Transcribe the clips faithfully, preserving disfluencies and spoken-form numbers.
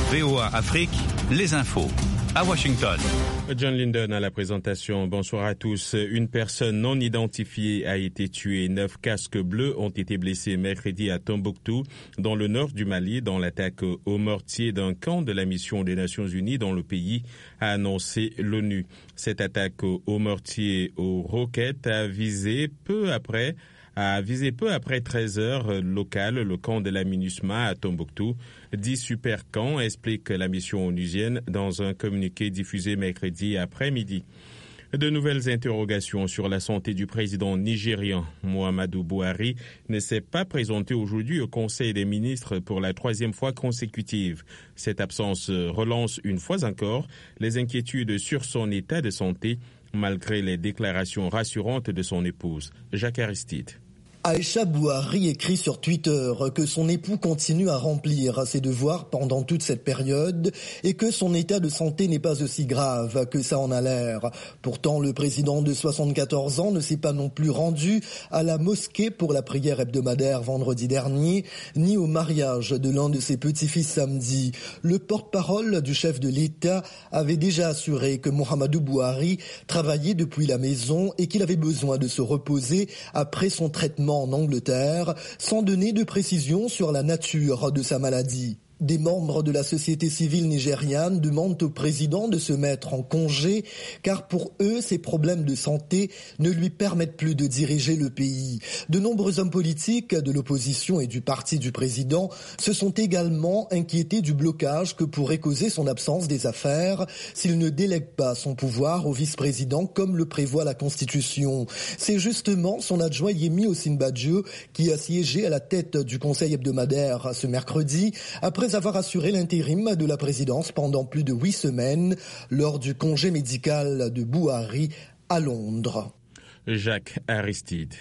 V O A Afrique, les infos. À Washington. John Linden à la présentation. Bonsoir à tous. Une personne non identifiée a été tuée. Neuf casques bleus ont été blessés mercredi à Tombouctou, dans le nord du Mali, dans l'attaque au mortier d'un camp de la mission des Nations Unies dans le pays, a annoncé l'ONU. Cette attaque au mortier aux roquettes a visé peu après a visé peu après treize heures locales le camp de la MINUSMA à Tombouctou. Dix super-camps, explique la mission onusienne dans un communiqué diffusé mercredi après-midi. De nouvelles interrogations sur la santé du président nigérian Muhammadu Buhari ne s'est pas présenté aujourd'hui au Conseil des ministres pour la troisième fois consécutive. Cette absence relance une fois encore les inquiétudes sur son état de santé, malgré les déclarations rassurantes de son épouse, Jacques Aristide. Aïcha Buhari écrit sur Twitter que son époux continue à remplir ses devoirs pendant toute cette période et que son état de santé n'est pas aussi grave que ça en a l'air. Pourtant, le président de soixante-quatorze ans ne s'est pas non plus rendu à la mosquée pour la prière hebdomadaire vendredi dernier, ni au mariage de l'un de ses petits-fils samedi. Le porte-parole du chef de l'État avait déjà assuré que Muhammadu Buhari travaillait depuis la maison et qu'il avait besoin de se reposer après son traitement en Angleterre, sans donner de précision sur la nature de sa maladie. Des membres de la société civile nigériane demandent au président de se mettre en congé car pour eux, ses problèmes de santé ne lui permettent plus de diriger le pays. De nombreux hommes politiques de l'opposition et du parti du président se sont également inquiétés du blocage que pourrait causer son absence des affaires s'il ne délègue pas son pouvoir au vice-président comme le prévoit la Constitution. C'est justement son adjoint Yemi Osinbajo qui a siégé à la tête du conseil hebdomadaire ce mercredi après avoir assuré l'intérim de la présidence pendant plus de huit semaines lors du congé médical de Buhari à Londres. Jacques Aristide.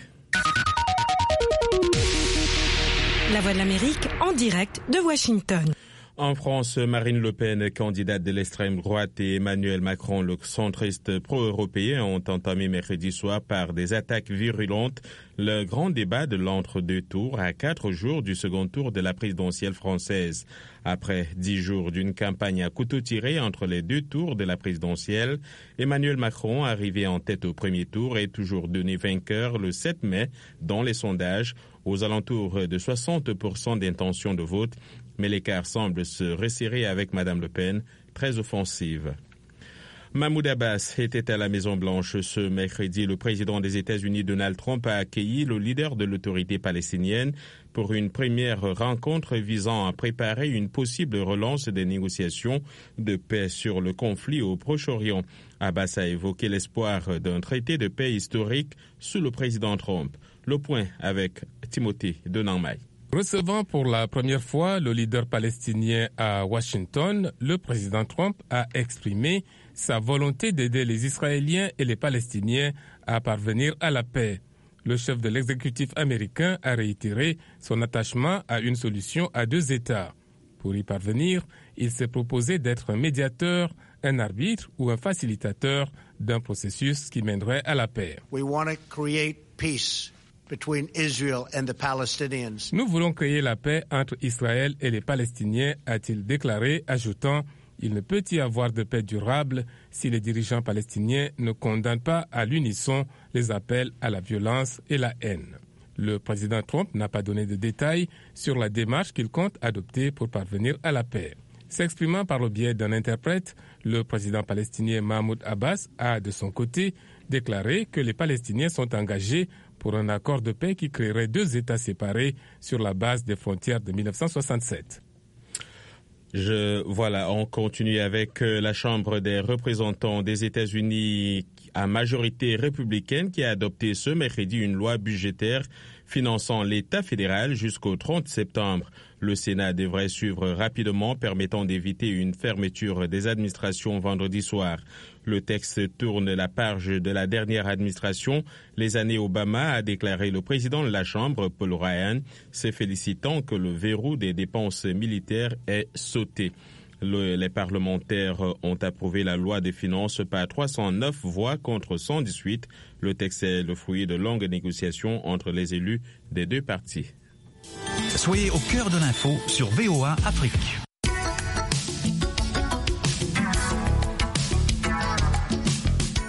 La Voix de l'Amérique en direct de Washington. En France, Marine Le Pen, candidate de l'extrême droite, et Emmanuel Macron, le centriste pro-européen, ont entamé mercredi soir par des attaques virulentes le grand débat de l'entre-deux tours à quatre jours du second tour de la présidentielle française. Après dix jours d'une campagne à couteau tiré entre les deux tours de la présidentielle, Emmanuel Macron, arrivé en tête au premier tour, est toujours donné vainqueur le sept mai dans les sondages, aux alentours de soixante pour cent d'intention de vote. Mais l'écart semble se resserrer avec Mme Le Pen, très offensive. Mahmoud Abbas était à la Maison-Blanche ce mercredi. Le président des États-Unis, Donald Trump, a accueilli le leader de l'autorité palestinienne pour une première rencontre visant à préparer une possible relance des négociations de paix sur le conflit au Proche-Orient. Abbas a évoqué l'espoir d'un traité de paix historique sous le président Trump. Le point avec Timothée Denanmaï. Recevant pour la première fois le leader palestinien à Washington, le président Trump a exprimé sa volonté d'aider les Israéliens et les Palestiniens à parvenir à la paix. Le chef de l'exécutif américain a réitéré son attachement à une solution à deux États. Pour y parvenir, il s'est proposé d'être un médiateur, un arbitre ou un facilitateur d'un processus qui mènerait à la paix. We want to create peace. Nous voulons créer la paix entre Israël et les Palestiniens, a-t-il déclaré, ajoutant « Il ne peut y avoir de paix durable si les dirigeants palestiniens ne condamnent pas à l'unisson les appels à la violence et la haine ». Le président Trump n'a pas donné de détails sur la démarche qu'il compte adopter pour parvenir à la paix. S'exprimant par le biais d'un interprète, le président palestinien Mahmoud Abbas a, de son côté, déclaré que les Palestiniens sont engagés pour un accord de paix qui créerait deux États séparés sur la base des frontières de mille neuf cent soixante-sept. Je, voilà, on continue avec la Chambre des représentants des États-Unis à majorité républicaine qui a adopté ce mercredi une loi budgétaire finançant l'État fédéral jusqu'au trente septembre. Le Sénat devrait suivre rapidement, permettant d'éviter une fermeture des administrations vendredi soir. Le texte tourne la page de la dernière administration, les années Obama, a déclaré le président de la Chambre, Paul Ryan, se félicitant que le verrou des dépenses militaires ait sauté. Le, les parlementaires ont approuvé la loi des finances par trois cent neuf voix contre cent dix-huit. Le texte est le fruit de longues négociations entre les élus des deux partis. Soyez au cœur de l'info sur V O A Afrique.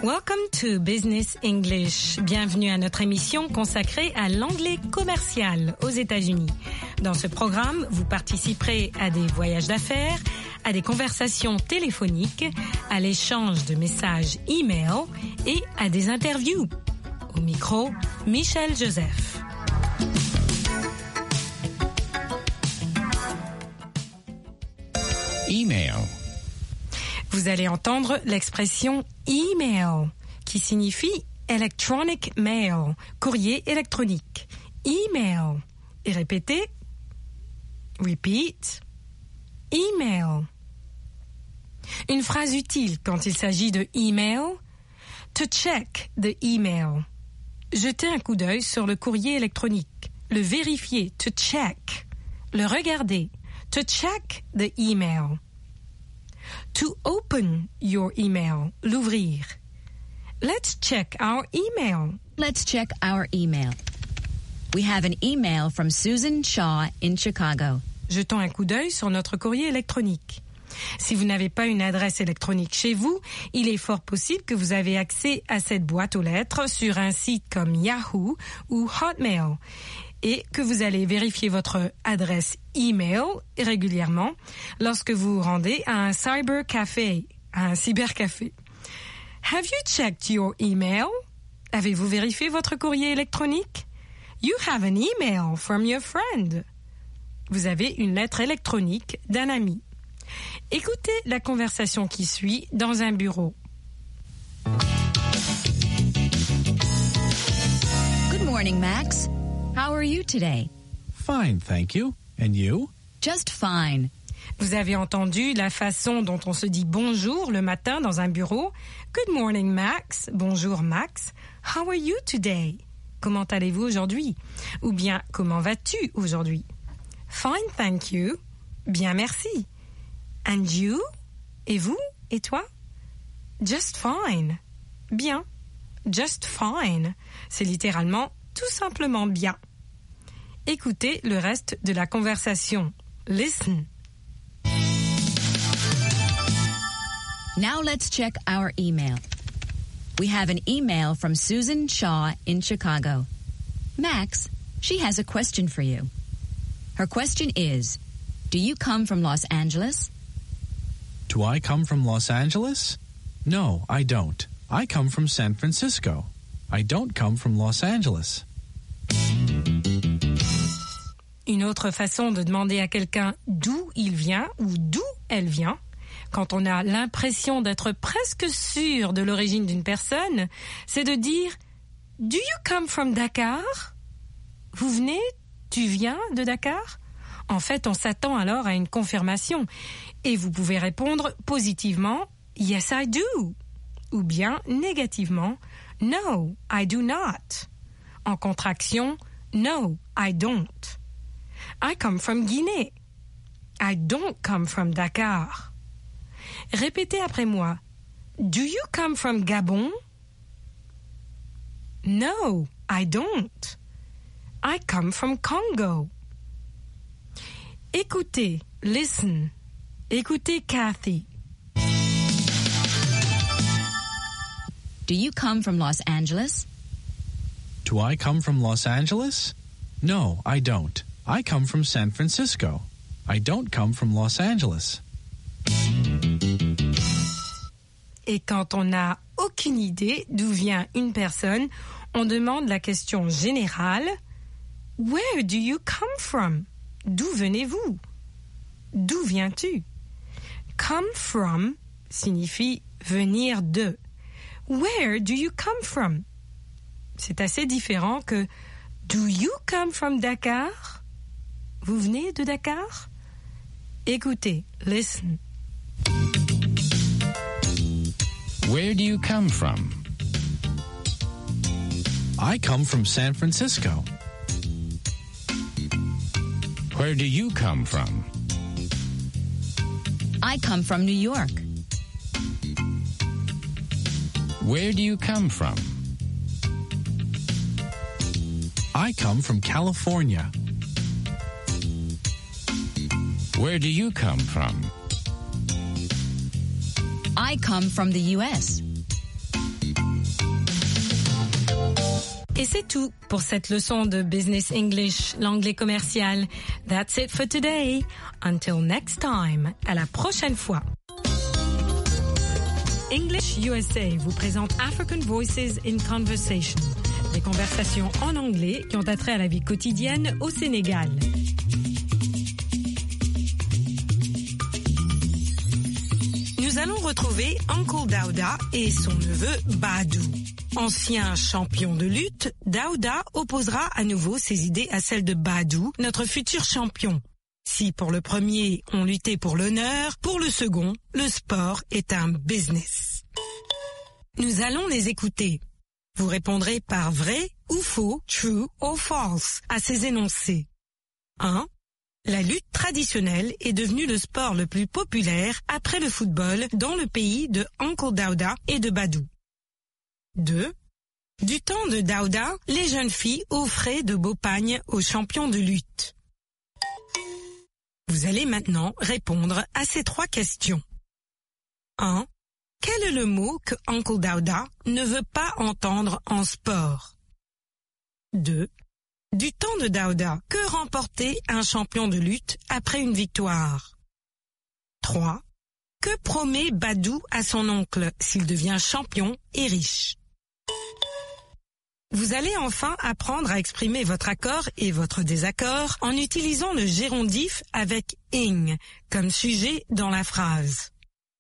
Welcome to Business English. Bienvenue à notre émission consacrée à l'anglais commercial aux États-Unis. Dans ce programme, vous participerez à des voyages d'affaires, à des conversations téléphoniques, à l'échange de messages e-mail et à des interviews. Au micro, Michel Joseph. Email. Vous allez entendre l'expression email, qui signifie electronic mail, courrier électronique. Email. Et répétez. Repeat. Email. Une phrase utile quand il s'agit de email. To check the email. Jeter un coup d'œil sur le courrier électronique. Le vérifier. To check. Le regarder. To check the email. To open your email, l'ouvrir. Let's check our email. Let's check our email. We have an email from Susan Shaw in Chicago. Jetons un coup d'œil sur notre courrier électronique. Si vous n'avez pas une adresse électronique chez vous, il est fort possible que vous avez accès à cette boîte aux lettres sur un site comme Yahoo ou Hotmail et que vous allez vérifier votre adresse email régulièrement lorsque vous vous rendez à un cybercafé, à un cybercafé. Have you checked your email? Avez-vous vérifié votre courrier électronique? You have an email from your friend. Vous avez une lettre électronique d'un ami. Écoutez la conversation qui suit dans un bureau. Good morning, Max. How are you today? Fine, thank you. And you? Just fine. Vous avez entendu la façon dont on se dit bonjour le matin dans un bureau. Good morning, Max. Bonjour, Max. How are you today? Comment allez-vous aujourd'hui? Ou bien, comment vas-tu aujourd'hui? Fine, thank you. Bien, merci. And you? Et vous? Et toi? Just fine. Bien. Just fine. C'est littéralement tout simplement bien. Écoutez le reste de la conversation. Listen. Now let's check our email. We have an email from Susan Shaw in Chicago. Max, she has a question for you. Her question is, do you come from Los Angeles? Do I come from Los Angeles? No, I don't. I come from San Francisco. I don't come from Los Angeles. Une autre façon de demander à quelqu'un d'où il vient ou d'où elle vient, quand on a l'impression d'être presque sûr de l'origine d'une personne, c'est de dire « Do you come from Dakar ?» Vous venez, tu viens de Dakar? En fait, on s'attend alors à une confirmation et vous pouvez répondre positivement « Yes, I do » ou bien négativement « No, I do not ». En contraction « No, I don't ». I come from Guinée. I don't come from Dakar. Répétez après moi. Do you come from Gabon? No, I don't. I come from Congo. Écoutez, listen. Écoutez Kathy. Do you come from Los Angeles? Do I come from Los Angeles? No, I don't. I come from San Francisco. I don't come from Los Angeles. Et quand on n'a aucune idée d'où vient une personne, on demande la question générale « Where do you come from ?» D'où venez-vous? D'où viens-tu? Come from signifie venir de. Where do you come from? C'est assez différent que Do you come from Dakar? Vous venez de Dakar? Écoutez, listen. Where do you come from? I come from San Francisco. Where do you come from? I come from New York. Where do you come from? I come from California. Where do you come from? I come from the U S. Et c'est tout pour cette leçon de Business English, l'anglais commercial. That's it for today. Until next time. À la prochaine fois. English U S A vous présente African Voices in Conversation. Des conversations en anglais qui ont attrait à la vie quotidienne au Sénégal. Nous allons retrouver Uncle Daouda et son neveu Badou. Ancien champion de lutte, Daouda opposera à nouveau ses idées à celles de Badou, notre futur champion. Si pour le premier, on luttait pour l'honneur, pour le second, le sport est un business. Nous allons les écouter. Vous répondrez par vrai ou faux, true or false, à ces énoncés. un. La lutte traditionnelle est devenue le sport le plus populaire après le football dans le pays de Uncle Daouda et de Badou. deux. Du temps de Daouda, les jeunes filles offraient de beaux pagnes aux champions de lutte. Vous allez maintenant répondre à ces trois questions. un. Quel est le mot que Uncle Daouda ne veut pas entendre en sport? deux. Du temps de Daouda, que remportait un champion de lutte après une victoire? trois. Que promet Badou à son oncle s'il devient champion et riche? Vous allez enfin apprendre à exprimer votre accord et votre désaccord en utilisant le gérondif avec ing comme sujet dans la phrase.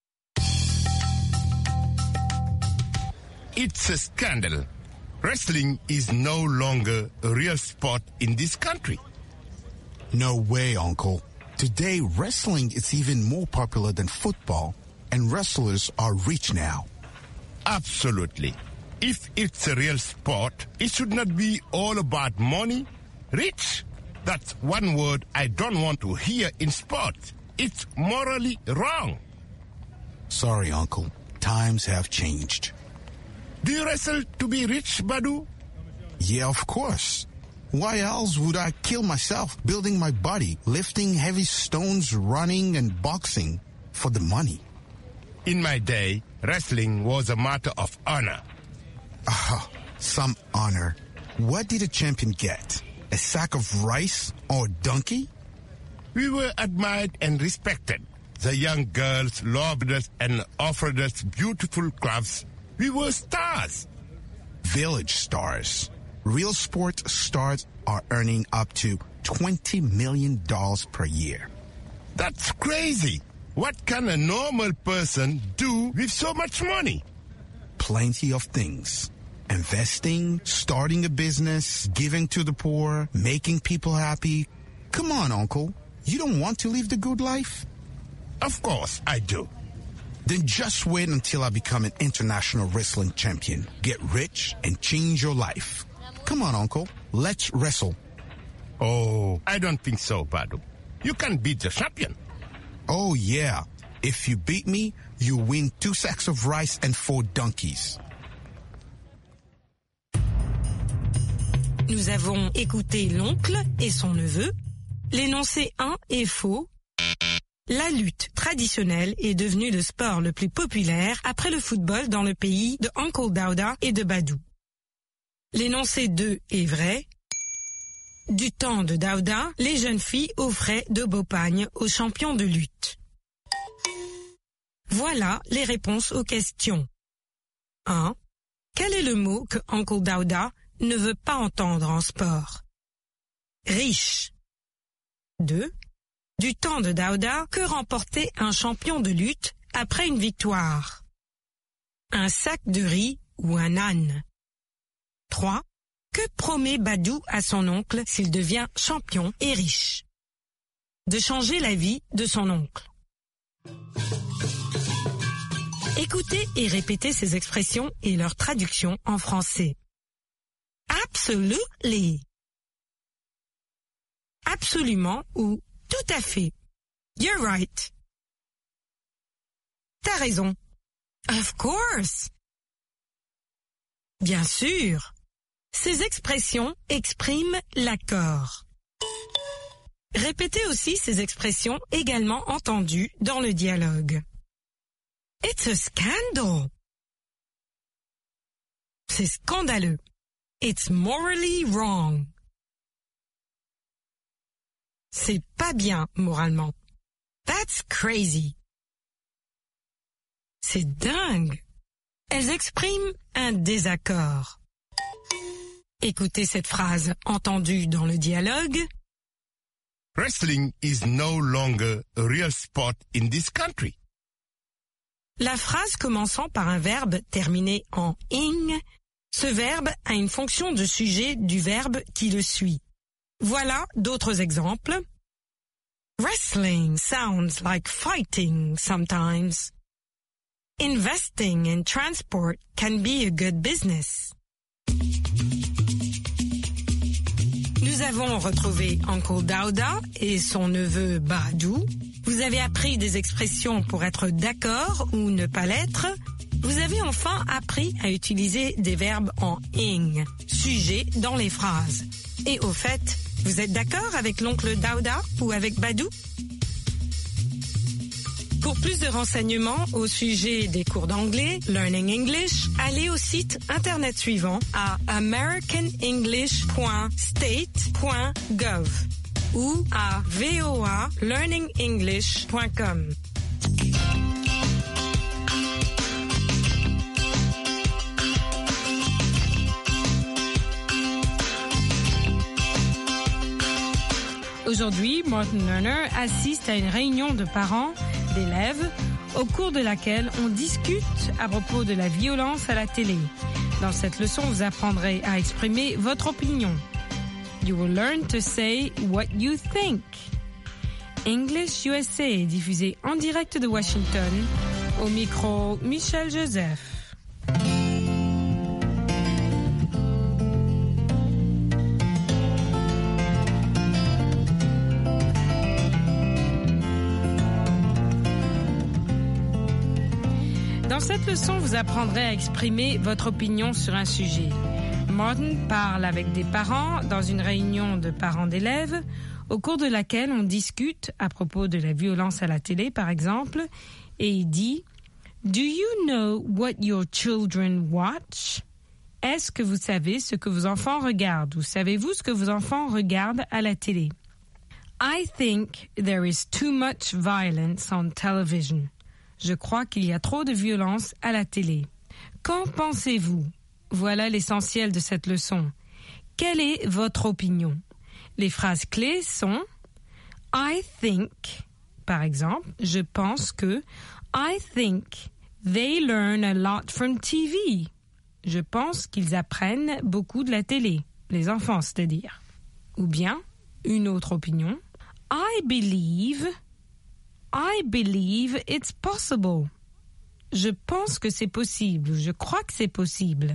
It's a scandal. Wrestling is no longer a real sport in this country. No way, Uncle. Today, wrestling is even more popular than football, and wrestlers are rich now. Absolutely. If it's a real sport, it should not be all about money. Rich, that's one word I don't want to hear in sport. It's morally wrong. Sorry, Uncle. Times have changed. Do you wrestle to be rich, Badou? Yeah, of course. Why else would I kill myself building my body, lifting heavy stones, running and boxing for the money? In my day, wrestling was a matter of honor. Ah, some honor. What did a champion get? A sack of rice or a donkey? We were admired and respected. The young girls loved us and offered us beautiful clothes. We were stars. Village stars. Real sport stars are earning up to twenty million dollars per year. That's crazy. What can a normal person do with so much money? Plenty of things. Investing, starting a business, giving to the poor, making people happy. Come on, Uncle. You don't want to live the good life? Of course I do. Then just wait until I become an international wrestling champion. Get rich and change your life. Come on, Uncle. Let's wrestle. Oh, I don't think so, Badou. You can beat the champion. Oh, yeah. If you beat me, you win two sacks of rice and four donkeys. Nous avons écouté l'oncle et son neveu. L'énoncé un est faux. La lutte traditionnelle est devenue le sport le plus populaire après le football dans le pays de Uncle Daouda et de Badou. L'énoncé deux est vrai. Du temps de Daouda, les jeunes filles offraient de beaux pagnes aux champions de lutte. Voilà les réponses aux questions. un. Quel est le mot que Uncle Daouda ne veut pas entendre en sport? Riche. deux. Du temps de Daouda, que remportait un champion de lutte après une victoire? Un sac de riz ou un âne? trois. Que promet Badou à son oncle s'il devient champion et riche? De changer la vie de son oncle. Écoutez et répétez ces expressions et leur traduction en français. Absolutely. Absolument ou tout à fait. You're right. T'as raison. Of course. Bien sûr. Ces expressions expriment l'accord. Répétez aussi ces expressions également entendues dans le dialogue. It's a scandal. C'est scandaleux. It's morally wrong. C'est pas bien moralement. That's crazy. C'est dingue. Elles expriment un désaccord. Écoutez cette phrase entendue dans le dialogue. Wrestling is no longer a real sport in this country. La phrase commençant par un verbe terminé en ing, ce verbe a une fonction de sujet du verbe qui le suit. Voilà d'autres exemples. Wrestling sounds like fighting sometimes. Investing in transport can be a good business. Nous avons retrouvé Uncle Dauda et son neveu Badou. Vous avez appris des expressions pour être d'accord ou ne pas l'être. Vous avez enfin appris à utiliser des verbes en ing, sujet dans les phrases. Et au fait, vous êtes d'accord avec l'oncle Dauda ou avec Badou? Pour plus de renseignements au sujet des cours d'anglais, Learning English, allez au site internet suivant à american english point state point gov ou à v o a learning english point com. Aujourd'hui, Martin Lerner assiste à une réunion de parents, d'élèves, au cours de laquelle on discute à propos de la violence à la télé. Dans cette leçon, vous apprendrez à exprimer votre opinion. You will learn to say what you think. English U S A est diffusé en direct de Washington. Au micro, Michel Joseph. Dans cette leçon, vous apprendrez à exprimer votre opinion sur un sujet. Martin parle avec des parents dans une réunion de parents d'élèves, au cours de laquelle on discute à propos de la violence à la télé, par exemple, et il dit « Do you know what your children watch ?» Est-ce que vous savez ce que vos enfants regardent ou savez-vous ce que vos enfants regardent à la télé? I think there is too much violence on television. Je crois qu'il y a trop de violence à la télé. Qu'en pensez-vous? Voilà l'essentiel de cette leçon. Quelle est votre opinion? Les phrases clés sont I think, par exemple, je pense que I think they learn a lot from T V. Je pense qu'ils apprennent beaucoup de la télé, les enfants, c'est-à-dire. Ou bien, une autre opinion, I believe I believe it's possible. Je pense que c'est possible. Je crois que c'est possible.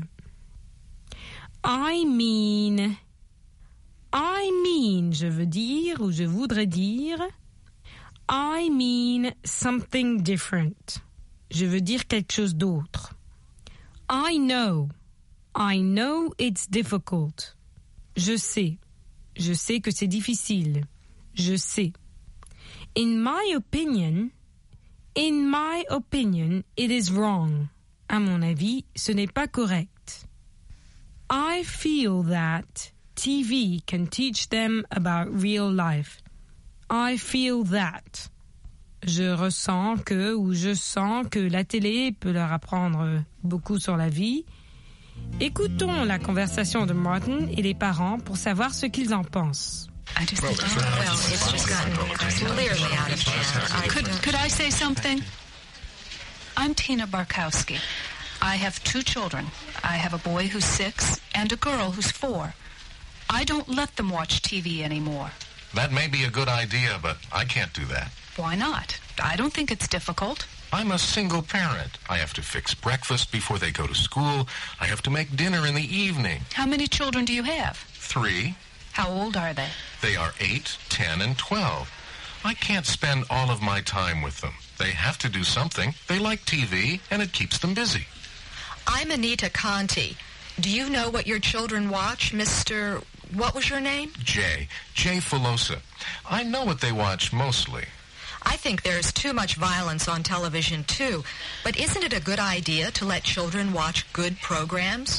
I mean. I mean, je veux dire ou je voudrais dire. I mean something different. Je veux dire quelque chose d'autre. I know. I know it's difficult. Je sais. Je sais que c'est difficile. Je sais. In my opinion, in my opinion, it is wrong. À mon avis, ce n'est pas correct. I feel that T V can teach them about real life. I feel that. Je ressens que ou je sens que la télé peut leur apprendre beaucoup sur la vie. Écoutons la conversation de Martin et les parents pour savoir ce qu'ils en pensent. I just think, well, it's just gotten clearly out of hand. Could, could I say something? I'm Tina Barkowski. I have two children. I have a boy who's six and a girl who's four. I don't let them watch T V anymore. That may be a good idea, but I can't do that. Why not? I don't think it's difficult. I'm a single parent. I have to fix breakfast before they go to school. I have to make dinner in the evening. How many children do you have? Three. How old are they? They are eight, ten, and twelve. I can't spend all of my time with them. They have to do something. They like T V, and it keeps them busy. I'm Anita Conti. Do you know what your children watch, Mister What was your name? Jay. Jay Filosa. I know what they watch mostly. I think there's too much violence on television, too. But isn't it a good idea to let children watch good programs?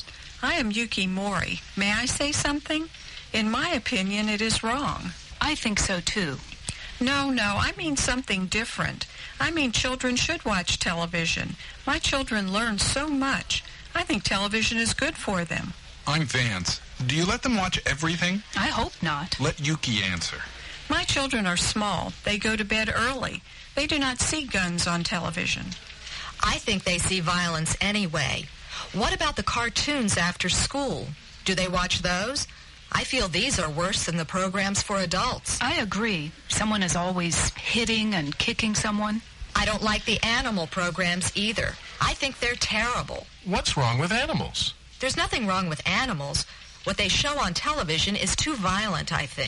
I am Yuki Mori. May I say something? In my opinion, it is wrong. I think so too. No, no, I mean something different. I mean children should watch television. My children learn so much. I think television is good for them. I'm Vance. Do you let them watch everything? I hope not. Let Yuki answer. My children are small. They go to bed early. They do not see guns on television. I think they see violence anyway. What about the cartoons after school? Do they watch those? I feel these are worse than the programs for adults. I agree. Someone is always hitting and kicking someone. I don't like the animal programs either. I think they're terrible. What's wrong with animals? There's nothing wrong with animals. What they show on television is too violent, I think.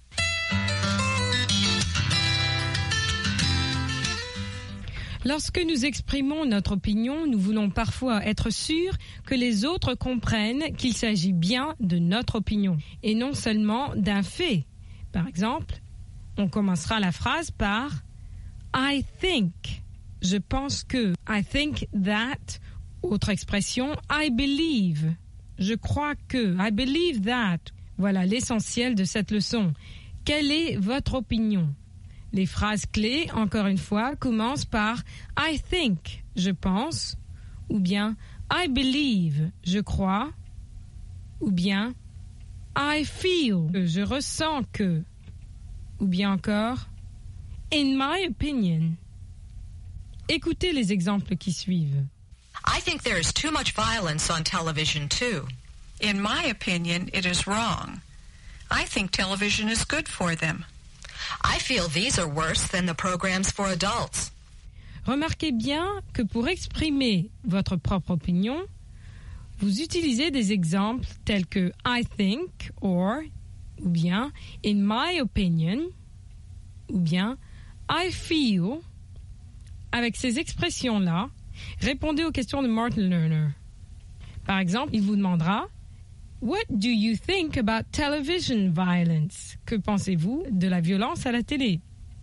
Lorsque nous exprimons notre opinion, nous voulons parfois être sûrs que les autres comprennent qu'il s'agit bien de notre opinion et non seulement d'un fait. Par exemple, on commencera la phrase par « I think ». Je pense que. I think that. Autre expression, I believe. Je crois que. I believe that. Voilà l'essentiel de cette leçon. Quelle est votre opinion? Les phrases clés, encore une fois, commencent par I think, je pense, ou bien I believe, je crois, ou bien I feel, je ressens que, ou bien encore in my opinion. Écoutez les exemples qui suivent. I think there is too much violence on television too. In my opinion, it is wrong. I think television is good for them. I feel these are worse than the programs for adults. Remarquez bien que pour exprimer votre propre opinion, vous utilisez des exemples tels que I think or ou bien in my opinion ou bien I feel. Avec ces expressions-là, répondez aux questions de Martin Lerner. Par exemple, il vous demandera What do you think about television violence? Que pensez-vous de la violence à la télé?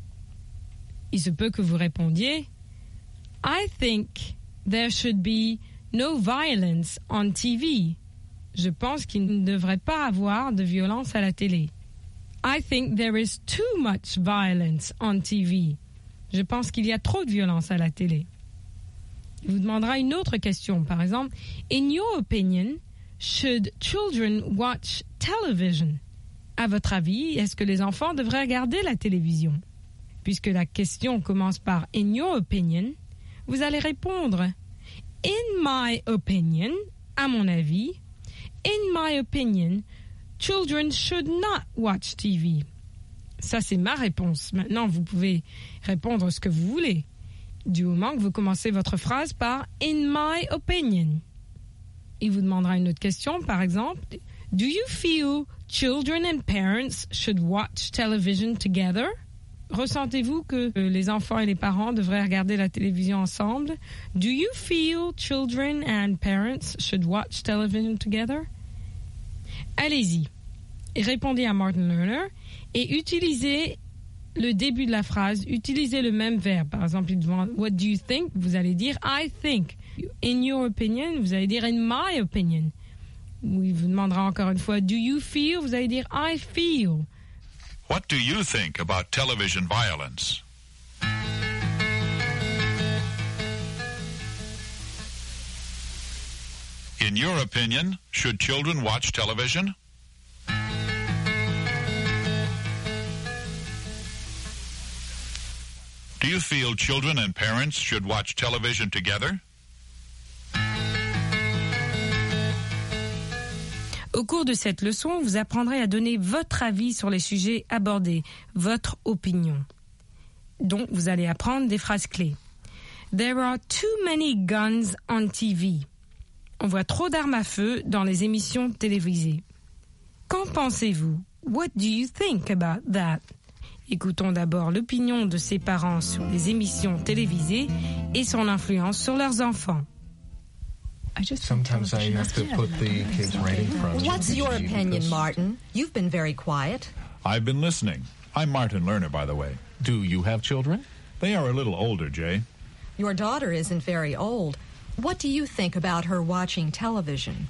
Il se peut que vous répondiez I think there should be no violence on T V. Je pense qu'il ne devrait pas avoir de violence à la télé. I think there is too much violence on T V. Je pense qu'il y a trop de violence à la télé. Il vous demandera une autre question, par exemple In your opinion, should children watch television? À votre avis, est-ce que les enfants devraient regarder la télévision? Puisque la question commence par In your opinion, vous allez répondre In my opinion, à mon avis, In my opinion, children should not watch T V. Ça, c'est ma réponse. Maintenant, vous pouvez répondre ce que vous voulez, du moment que vous commencez votre phrase par « in my opinion ». Il vous demandera une autre question, par exemple « Do you feel children and parents should watch television together ?» Ressentez-vous que les enfants et les parents devraient regarder la télévision ensemble? « Do you feel children and parents should watch television together ?» Allez-y, répondez à Martin Lerner et utilisez le début de la phrase, utilisez le même verbe. Par exemple, il demande « What do you think ?» Vous allez dire « I think ». « In your opinion ?» Vous allez dire « In my opinion ». Ou il vous demandera encore une fois « Do you feel ?» Vous allez dire « I feel ». What do you think about television violence? In your opinion, should children watch television? Do you feel children and parents should watch television together? Au cours de cette leçon, vous apprendrez à donner votre avis sur les sujets abordés, votre opinion. Donc, vous allez apprendre des phrases clés. There are too many guns on T V. On voit trop d'armes à feu dans les émissions télévisées. Qu'en pensez-vous? What do you think about that? Écoutons d'abord l'opinion de ses parents sur les émissions télévisées et son influence sur leurs enfants. Sometimes I have to put the kids right in front. What's your opinion, Martin? You've been very quiet. I've been listening. I'm Martin Lerner, by the way. Do you have children? They are a little older, Jay. Your daughter isn't very old. What do you think about her watching television?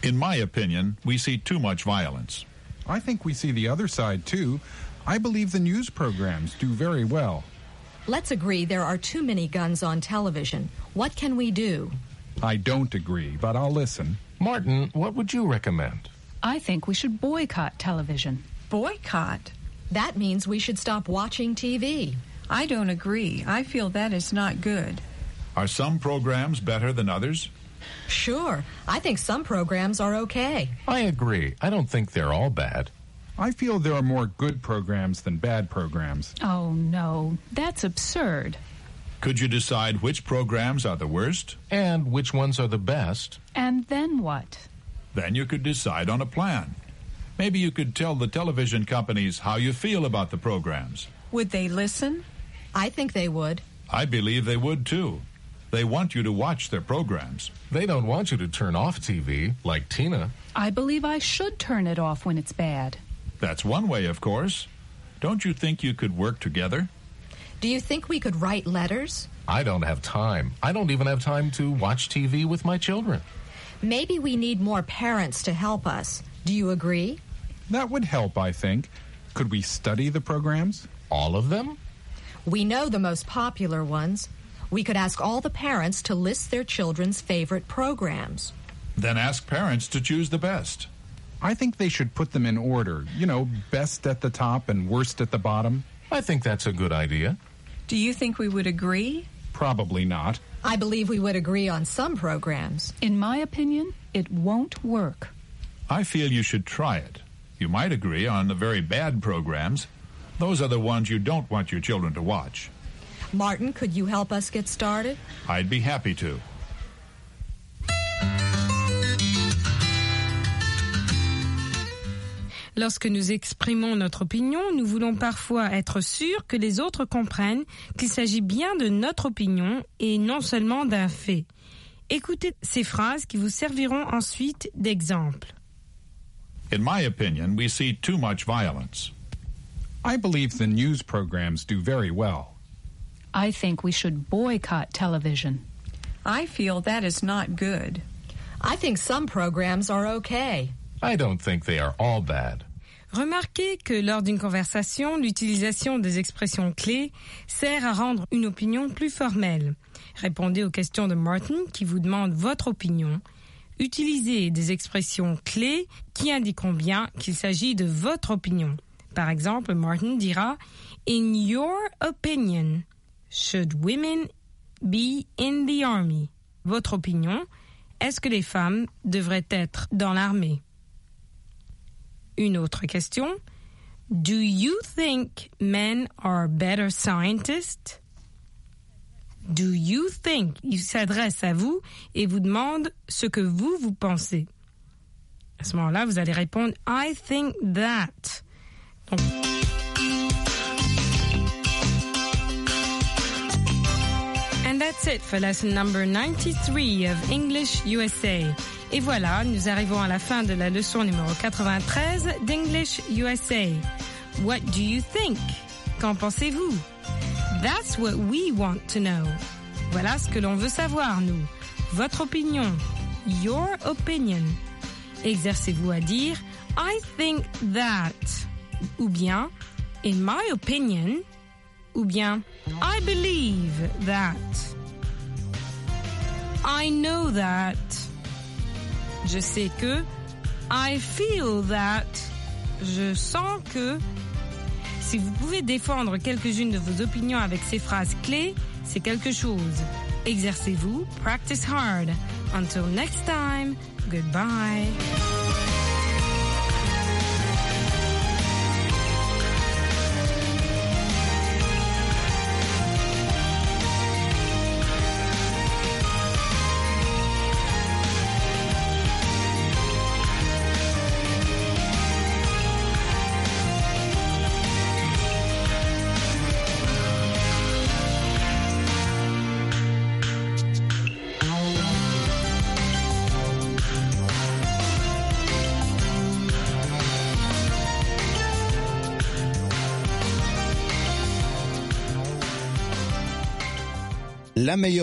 In my opinion, we see too much violence. I think we see the other side, too. I believe the news programs do very well. Let's agree there are too many guns on television. What can we do? I don't agree, but I'll listen. Martin, what would you recommend? I think we should boycott television. Boycott? That means we should stop watching T V. I don't agree. I feel that is not good. Are some programs better than others? Sure. I think some programs are okay. I agree. I don't think they're all bad. I feel there are more good programs than bad programs. Oh, no. That's absurd. Could you decide which programs are the worst? And which ones are the best? And then what? Then you could decide on a plan. Maybe you could tell the television companies how you feel about the programs. Would they listen? I think they would. I believe they would, too. They want you to watch their programs. They don't want you to turn off T V, like Tina. I believe I should turn it off when it's bad. That's one way, of course. Don't you think you could work together? Do you think we could write letters? I don't have time. I don't even have time to watch T V with my children. Maybe we need more parents to help us. Do you agree? That would help, I think. Could we study the programs? All of them? We know the most popular ones. We could ask all the parents to list their children's favorite programs. Then ask parents to choose the best. I think they should put them in order. You know, best at the top and worst at the bottom. I think that's a good idea. Do you think we would agree? Probably not. I believe we would agree on some programs. In my opinion, it won't work. I feel you should try it. You might agree on the very bad programs. Those are the ones you don't want your children to watch. Martin, could you help us get started? I'd be happy to. Lorsque nous exprimons notre opinion, nous voulons parfois être sûrs que les autres comprennent qu'il s'agit bien de notre opinion et non seulement d'un fait. Écoutez ces phrases qui vous serviront ensuite d'exemple. In my opinion, we see too much violence. I believe the news programs do very well. I think we should boycott television. I feel that is not good. I think some programs are okay. I don't think they are all bad. Remarquez que lors d'une conversation, l'utilisation des expressions clés sert à rendre une opinion plus formelle. Répondez aux questions de Martin qui vous demande votre opinion. Utilisez des expressions clés qui indiqueront bien qu'il s'agit de votre opinion. Par exemple, Martin dira « In your opinion, should women be in the army ?» Votre opinion, est-ce que les femmes devraient être dans l'armée? Une autre question. Do you think men are better scientists? Do you think? Il s'adresse à vous et vous demande ce que vous, vous pensez. À ce moment-là, vous allez répondre I think that. Donc, and that's it for lesson number ninety-three of English U S A. Et voilà, nous arrivons à la fin de la leçon numéro quatre-vingt-treize d'English U S A. What do you think? Qu'en pensez-vous? That's what we want to know. Voilà ce que l'on veut savoir, nous. Votre opinion. Your opinion. Exercez-vous à dire I think that. Ou bien in my opinion. Ou bien I believe that. I know that. Je sais que. I feel that. Je sens que. Si vous pouvez défendre quelques-unes de vos opinions avec ces phrases clés, c'est quelque chose. Exercez-vous. Practice hard. Until next time. Goodbye. La meilleure